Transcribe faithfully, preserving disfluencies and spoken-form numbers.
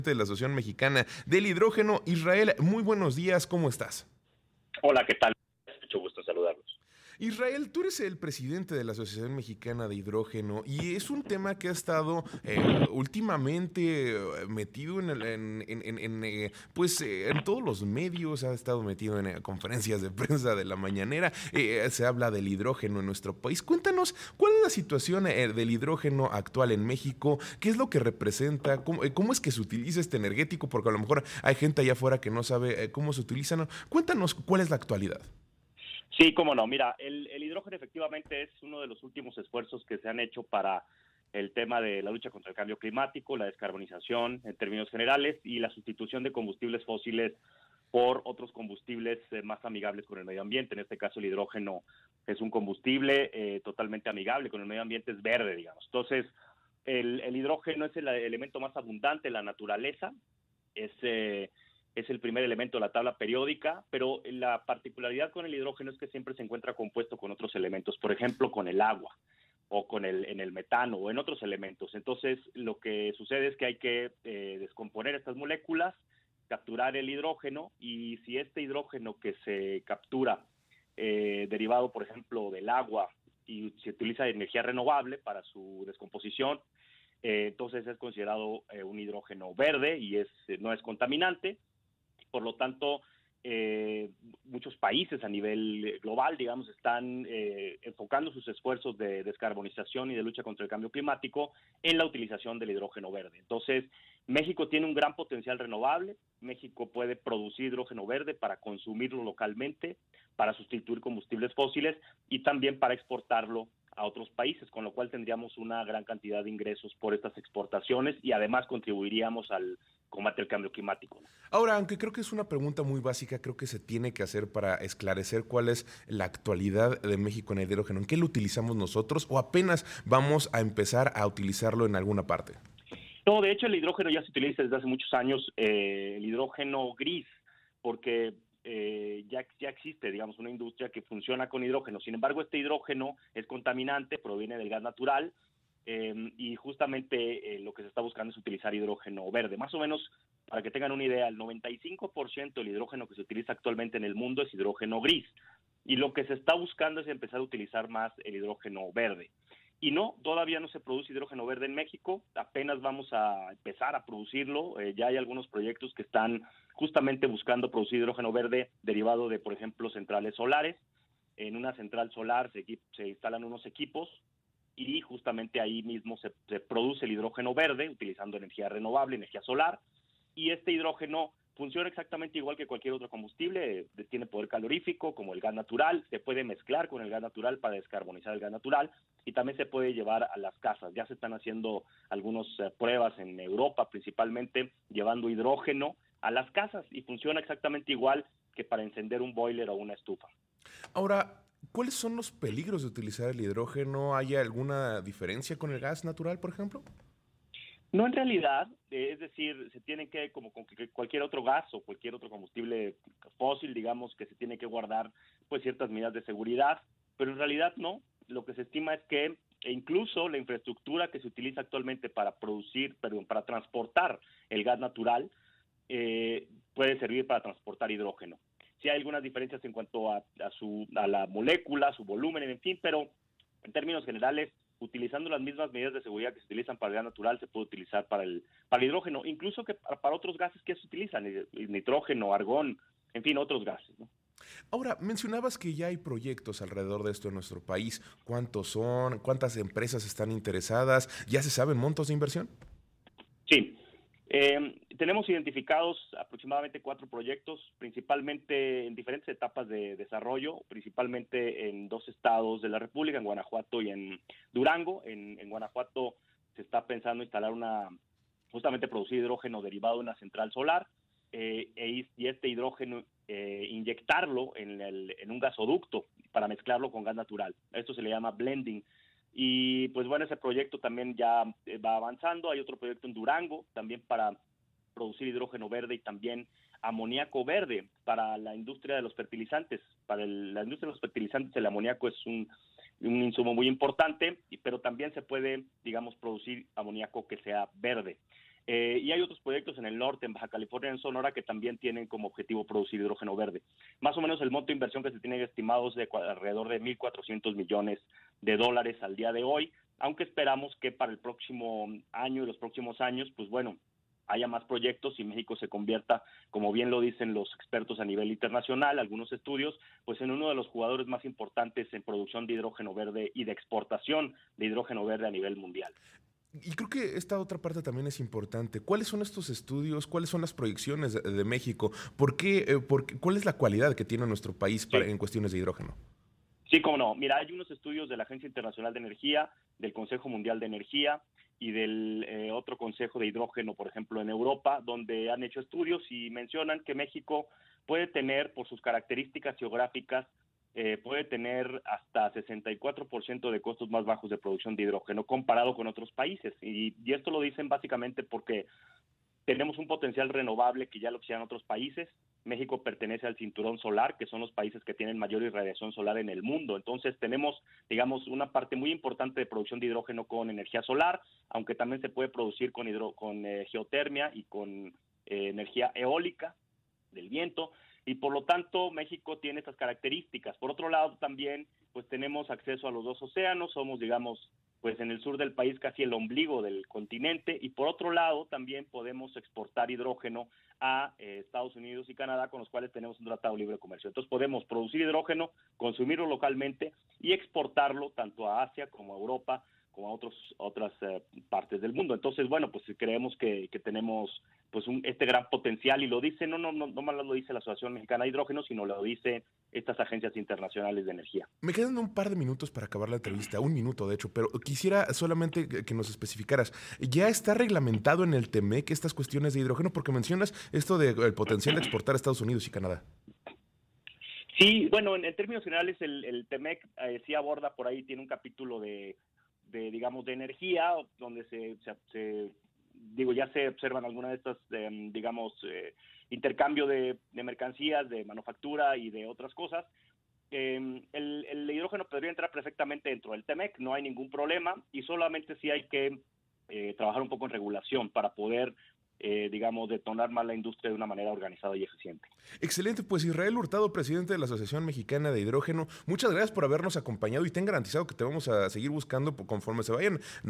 De la Asociación Mexicana del Hidrógeno. Israel, muy buenos días, ¿cómo estás? Hola, ¿qué tal? Mucho gusto en saludarlos. Israel, tú eres el presidente de la Asociación Mexicana de Hidrógeno y es un tema que ha estado eh, últimamente eh, metido en, el, en, en, en, en eh, pues eh, en todos los medios, ha estado metido en eh, conferencias de prensa de la mañanera, eh, se habla del hidrógeno en nuestro país. Cuéntanos, ¿cuál es la situación eh, del hidrógeno actual en México? ¿Qué es lo que representa? ¿Cómo, eh, cómo es que se utiliza este energético? Porque a lo mejor hay gente allá afuera que no sabe eh, cómo se utiliza, ¿no? Cuéntanos, ¿cuál es la actualidad? Sí, cómo no. Mira, el, el hidrógeno efectivamente es uno de los últimos esfuerzos que se han hecho para el tema de la lucha contra el cambio climático, la descarbonización en términos generales y la sustitución de combustibles fósiles por otros combustibles eh, más amigables con el medio ambiente. En este caso, el hidrógeno es un combustible eh, totalmente amigable con el medio ambiente, es verde, digamos. Entonces, el, el hidrógeno es el elemento más abundante en la naturaleza, es... Eh, es el primer elemento de la tabla periódica, pero la particularidad con el hidrógeno es que siempre se encuentra compuesto con otros elementos, por ejemplo, con el agua o con el, en el metano o en otros elementos. Entonces, lo que sucede es que hay que eh, descomponer estas moléculas, capturar el hidrógeno, y si este hidrógeno que se captura, eh, derivado, por ejemplo, del agua, y se utiliza energía renovable para su descomposición, eh, entonces es considerado eh, un hidrógeno verde y es, no es contaminante. Por lo tanto, eh, muchos países a nivel global, digamos, están eh, enfocando sus esfuerzos de descarbonización y de lucha contra el cambio climático en la utilización del hidrógeno verde. Entonces, México tiene un gran potencial renovable. México puede producir hidrógeno verde para consumirlo localmente, para sustituir combustibles fósiles y también para exportarlo a otros países, con lo cual tendríamos una gran cantidad de ingresos por estas exportaciones y además contribuiríamos al combate al cambio climático. Ahora, aunque creo que es una pregunta muy básica, creo que se tiene que hacer para esclarecer cuál es la actualidad de México en el hidrógeno. ¿En qué lo utilizamos nosotros o apenas vamos a empezar a utilizarlo en alguna parte? No, de hecho el hidrógeno ya se utiliza desde hace muchos años, eh, el hidrógeno gris, porque eh, ya, ya existe, digamos, una industria que funciona con hidrógeno. Sin embargo, este hidrógeno es contaminante, proviene del gas natural, eh, y justamente eh, lo que se está buscando es utilizar hidrógeno verde. Más o menos, para que tengan una idea, el noventa y cinco por ciento del hidrógeno que se utiliza actualmente en el mundo es hidrógeno gris, y lo que se está buscando es empezar a utilizar más el hidrógeno verde. Y no, todavía no se produce hidrógeno verde en México, apenas vamos a empezar a producirlo, eh, ya hay algunos proyectos que están justamente buscando producir hidrógeno verde derivado de, por ejemplo, centrales solares. En una central solar se, se instalan unos equipos y justamente ahí mismo se, se produce el hidrógeno verde utilizando energía renovable, energía solar, y este hidrógeno funciona exactamente igual que cualquier otro combustible, tiene poder calorífico como el gas natural, se puede mezclar con el gas natural para descarbonizar el gas natural y también se puede llevar a las casas. Ya se están haciendo algunas eh, pruebas en Europa principalmente llevando hidrógeno a las casas y funciona exactamente igual que para encender un boiler o una estufa. Ahora, ¿cuáles son los peligros de utilizar el hidrógeno? ¿Hay alguna diferencia con el gas natural, por ejemplo? No, en realidad, eh, es decir, se tiene que, como con cualquier otro gas o cualquier otro combustible fósil, digamos, que se tiene que guardar pues ciertas medidas de seguridad, pero en realidad no. Lo que se estima es que e incluso la infraestructura que se utiliza actualmente para producir, perdón, para transportar el gas natural, eh, puede servir para transportar hidrógeno. Sí hay algunas diferencias en cuanto a, a, su, a la molécula, su volumen, en fin, pero en términos generales, utilizando las mismas medidas de seguridad que se utilizan para el gas natural, se puede utilizar para el, para el hidrógeno, incluso que para, para otros gases que se utilizan, nitrógeno, argón, en fin, otros gases, ¿no? Ahora, mencionabas que ya hay proyectos alrededor de esto en nuestro país. ¿Cuántos son? ¿Cuántas empresas están interesadas? ¿Ya se saben montos de inversión? Sí. Eh, tenemos identificados aproximadamente cuatro proyectos, principalmente en diferentes etapas de desarrollo, principalmente en dos estados de la República, en Guanajuato y en Durango. En, en Guanajuato se está pensando instalar una, justamente producir hidrógeno derivado de una central solar, eh, e, y este hidrógeno eh, inyectarlo en, el, en un gasoducto para mezclarlo con gas natural. Esto se le llama blending. Y pues bueno, ese proyecto también ya va avanzando. Hay otro proyecto en Durango también para producir hidrógeno verde y también amoníaco verde para la industria de los fertilizantes. Para el, la industria de los fertilizantes el amoníaco es un, un insumo muy importante, pero también se puede, digamos, producir amoníaco que sea verde. Eh, y hay otros proyectos en el norte, en Baja California, en Sonora, que también tienen como objetivo producir hidrógeno verde. Más o menos el monto de inversión que se tiene estimado es de alrededor de mil cuatrocientos millones de dólares al día de hoy, aunque esperamos que para el próximo año y los próximos años, pues bueno, haya más proyectos y México se convierta, como bien lo dicen los expertos a nivel internacional, algunos estudios, pues en uno de los jugadores más importantes en producción de hidrógeno verde y de exportación de hidrógeno verde a nivel mundial. Y creo que esta otra parte también es importante. ¿Cuáles son estos estudios? ¿Cuáles son las proyecciones de, de México? ¿Por qué, eh, por qué, ¿Cuál es la cualidad que tiene nuestro país para, Sí. en cuestiones de hidrógeno? Sí, cómo no. Mira, hay unos estudios de la Agencia Internacional de Energía, del Consejo Mundial de Energía y del eh, otro Consejo de Hidrógeno, por ejemplo, en Europa, donde han hecho estudios y mencionan que México puede tener, por sus características geográficas, eh, puede tener hasta sesenta y cuatro por ciento de costos más bajos de producción de hidrógeno comparado con otros países. Y, y esto lo dicen básicamente porque tenemos un potencial renovable que ya lo existen en otros países. México pertenece al cinturón solar, que son los países que tienen mayor irradiación solar en el mundo. Entonces tenemos, digamos, una parte muy importante de producción de hidrógeno con energía solar, aunque también se puede producir con, hidro, con eh, geotermia y con eh, energía eólica del viento. Y por lo tanto México tiene estas características. Por otro lado también pues tenemos acceso a los dos océanos, somos digamos pues en el sur del país casi el ombligo del continente, y por otro lado también podemos exportar hidrógeno a eh, Estados Unidos y Canadá, con los cuales tenemos un tratado de libre comercio. Entonces podemos producir hidrógeno, consumirlo localmente y exportarlo tanto a Asia como a Europa, como a otros, otras eh, partes del mundo. Entonces, bueno, pues creemos que, que tenemos pues un, este gran potencial, y lo dice, no, no, no, no más lo dice la Asociación Mexicana de Hidrógeno, sino lo dice estas agencias internacionales de energía. Me quedan un par de minutos para acabar la entrevista, un minuto de hecho, pero quisiera solamente que nos especificaras, ¿ya está reglamentado en el T M E C estas cuestiones de hidrógeno? Porque mencionas esto del potencial de exportar a Estados Unidos y Canadá. Sí, bueno, en, en términos generales el, el T M E C eh, sí aborda por ahí, tiene un capítulo de, de digamos, de energía, donde se, se, se digo, ya se observan algunas de estas, eh, digamos, eh, intercambio de, de mercancías, de manufactura y de otras cosas. Eh, el, el hidrógeno podría entrar perfectamente dentro del T M E C, no hay ningún problema, y solamente sí hay que eh, trabajar un poco en regulación para poder Eh, digamos, detonar más la industria de una manera organizada y eficiente. Excelente, pues Israel Hurtado, presidente de la Asociación Mexicana de Hidrógeno, muchas gracias por habernos acompañado y ten garantizado que te vamos a seguir buscando conforme se vayan